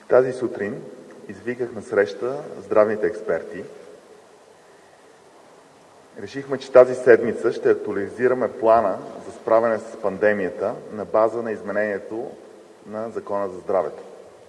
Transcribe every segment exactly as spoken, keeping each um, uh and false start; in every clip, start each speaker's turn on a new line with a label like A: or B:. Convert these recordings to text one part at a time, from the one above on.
A: Тази сутрин извиках на среща здравните експерти. Решихме, че тази седмица ще актуализираме плана за справяне с пандемията на база на изменението на Закона за здравето.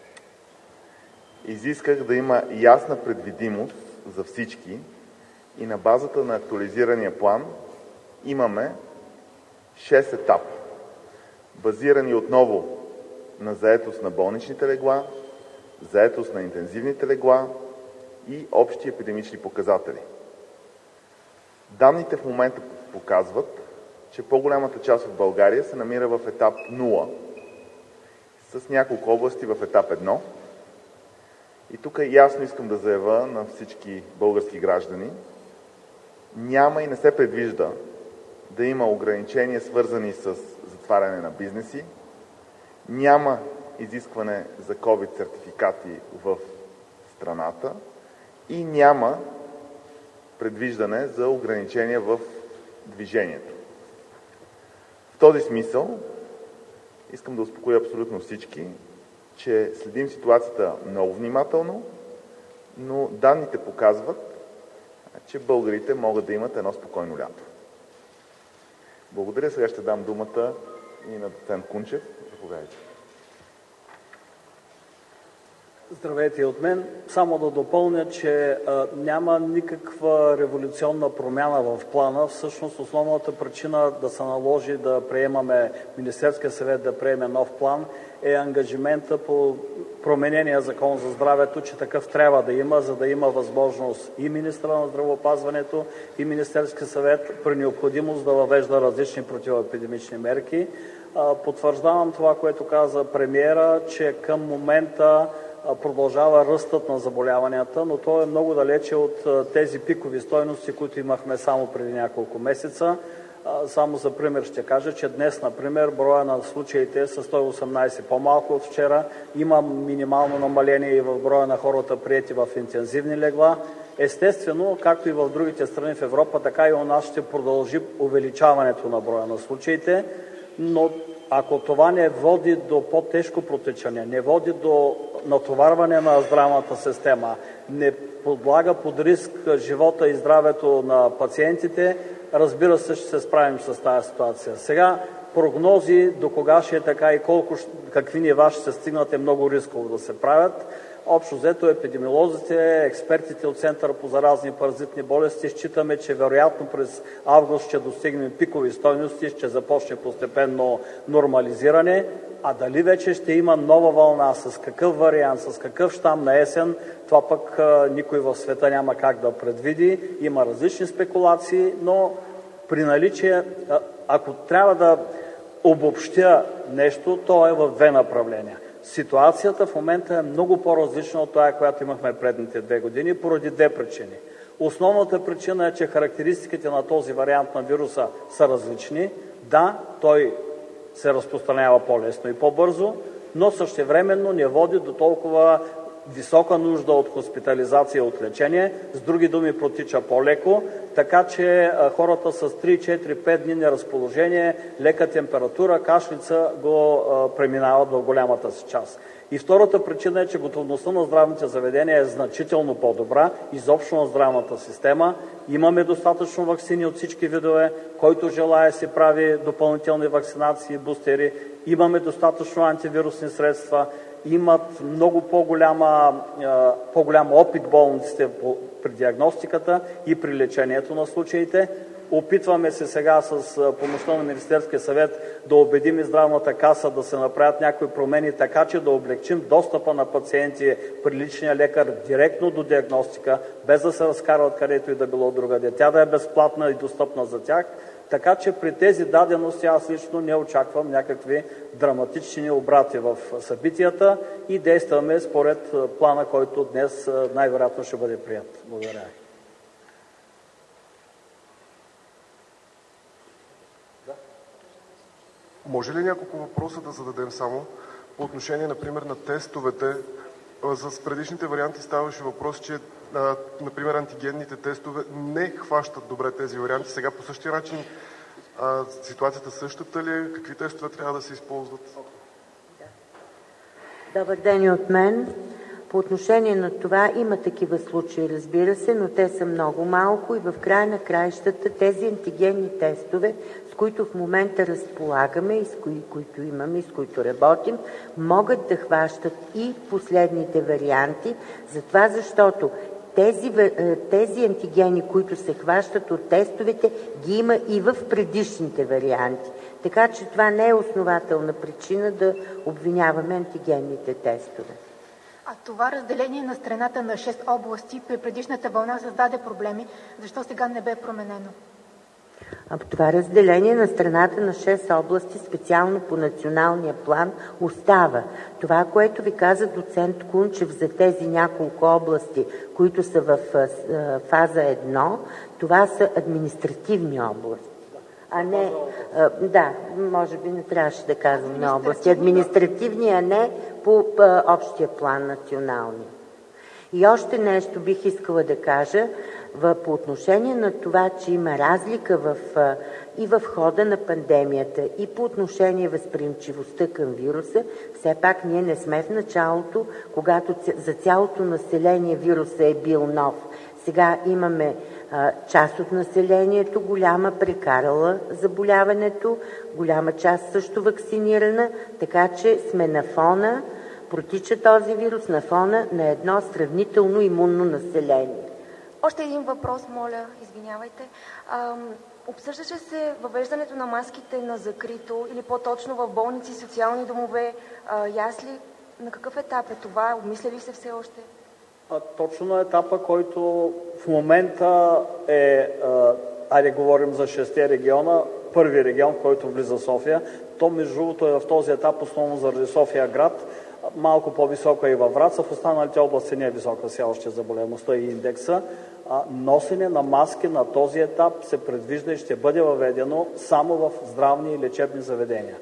A: Изисках да има ясна предвидимост за всички и на базата на актуализирания план имаме шест етапа, базирани отново на заетост на болничните легла, заетост на интензивните легла и общи епидемични показатели. Данните в момента показват, че по-голямата част от България се намира в етап нула, с няколко области в етап едно. И тук ясно искам да заявя на всички български граждани, няма и не се предвижда да има ограничения, свързани с затваряне на бизнеси, няма изискване за COVID сертификати в страната и няма предвиждане за ограничения в движението. В този смисъл искам да успокоя абсолютно всички, че следим ситуацията много внимателно, но данните показват, че българите могат да имат едно спокойно лято. Благодаря. Сега ще дам думата и на доцент Кунчев. Заповядайте.
B: Здравейте от мен. Само да допълня, че а, няма никаква революционна промяна в плана. Всъщност основната причина да се наложи да приемаме, Министерския съвет да приеме нов план е ангажимента по променения Закон за здравето, че такъв трябва да има, за да има възможност и министра на здравеопазването, и Министерския съвет при необходимост да въвежда различни противоепидемични мерки. А, потвърждавам това, което каза премиера, че към момента продължава ръстът на заболяванията, но то е много далече от тези пикови стойности, които имахме само преди няколко месеца. Само за пример ще кажа, че днес, например, броя на случаите е с сто и осемнадесет по-малко от вчера. Има минимално намаление и в броя на хората, приети в интензивни легла. Естествено, както и в другите страни в Европа, така и у нас ще продължи увеличаването на броя на случаите, но ако това не води до по-тежко протичане, не води до натоварване на здравната система, не подлага под риск живота и здравето на пациентите, разбира се, ще се справим с тази ситуация. Сега прогнози до кога ще е така и колко, какви нива ще се стигнат е много рисково да се правят. Общо взето епидемиолозите, експертите от Центъра по заразни и паразитни болести считаме, че вероятно през август ще достигнем пикови стойности, ще започне постепенно нормализиране, а дали вече ще има нова вълна, с какъв вариант, с какъв щам на есен, това пък а, никой в света няма как да предвиди. Има различни спекулации, но при наличие, а, ако трябва да обобщя нещо, то е в две направления. Ситуацията в момента е много по-различна от това, която имахме предните две години, поради две причини. Основната причина е, че характеристиките на този вариант на вируса са различни. Да, той се разпространява по-лесно и по-бързо, но същевременно не води до толкова висока нужда от хоспитализация и от лечение. С други думи, протича по-леко, така че хората с три, четири, пет дни неразположение, лека температура, кашлица го а, преминават в голямата си част. И втората причина е, че готовността на здравните заведения е значително по-добра, изобщо на здравната система. Имаме достатъчно ваксини от всички видове, който желае си прави допълнителни вакцинации, бустери. Имаме достатъчно антивирусни средства, имат много по-голяма, по-голям опит болниците при диагностиката и при лечението на случаите. Опитваме се сега с помощта на Министерския съвет да убедим и здравната каса да се направят някои промени, така че да облегчим достъпа на пациенти при личния лекар директно до диагностика, без да се разкарват където и да било другаде. Тя да е безплатна и достъпна за тях. Така че при тези дадености аз лично не очаквам някакви драматични обрати в събитията и действаме според плана, който днес най-вероятно ще бъде прият. Благодаря.
C: Може ли няколко въпроса да зададем само по отношение, например, на тестовете? За предишните варианти ставаше въпрос, че, а, например, антигенните тестове не хващат добре тези варианти. Сега по същия начин а, ситуацията същата ли е? Какви тестове трябва да се използват?
D: Добър ден от мен. По отношение на това има такива случаи, разбира се, но те са много малко и в края на краищата тези антигенни тестове, с които в момента разполагаме и с кои, които имаме и с които работим, могат да хващат и последните варианти, затова защото тези, тези антигени, които се хващат от тестовете, ги има и в предишните варианти. Така че това не е основателна причина да обвиняваме антигенните тестове.
E: А това разделение на страната на шест области при предишната вълна създаде проблеми. Защо сега не бе променено?
D: А това разделение на страната на шест области, специално по националния план, остава. Това, което ви каза доцент Кунчев за тези няколко области, които са в фаза едно, това са административни области. А не, а, да, може би не трябваше да казваме области. Административни, а не по а, общия план националния. И още нещо бих искала да кажа в, по отношение на това, че има разлика в, а, и в хода на пандемията, и по отношение възприемчивостта към вируса. Все пак ние не сме в началото, когато за цялото население вируса е бил нов. Сега имаме а, част от населението, голяма прекарала заболяването, голяма част също вакцинирана, така че сме на фона, протича този вирус на фона на едно сравнително имунно население.
F: Още един въпрос, моля, извинявайте. А, обсъждаше се въвеждането на маските на закрито или по-точно в болници, социални домове, а, ясли. На какъв етап е това? Обмисля ли се все още?
B: Точно на етапа, който в момента е, айде говорим за шесте региона, първи регион, който влиза София, то между другото е в този етап основно заради София град, малко по-висока и във Враца, в останалите области не е висока все още заболеваемостта и индекса. А носене на маски на този етап се предвижда и ще бъде въведено само в здравни и лечебни заведения.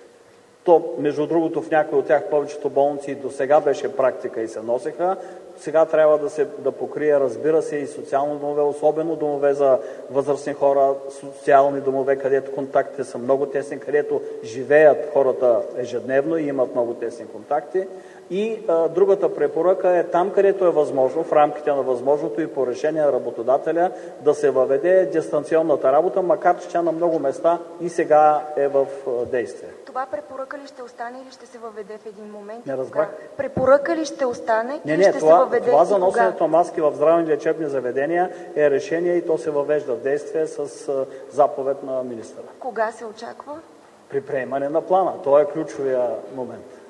B: То, между другото, в някои от тях повечето болници до сега беше практика и се носеха. Сега трябва да се да покрие, разбира се, и социални домове, особено домове за възрастни хора, социални домове, където контактите са много тесни, където живеят хората ежедневно и имат много тесни контакти. И а, другата препоръка е там, където е възможно, в рамките на възможното и по решение на работодателя, да се въведе дистанционната работа, макар че тя на много места и сега е в а, действие.
F: Това препоръка ли ще остане или ще се въведе в един момент?
B: Не разбрах.
F: Препоръка ли ще остане
B: не,
F: или
B: не,
F: ще
B: това,
F: се въведе
B: това за носенето
F: на
B: маски в здравни лечебни заведения е решение и то се въвежда в действие с а, заповед на министъра.
F: Кога се очаква?
B: При приемане на плана. Това е ключовия момент.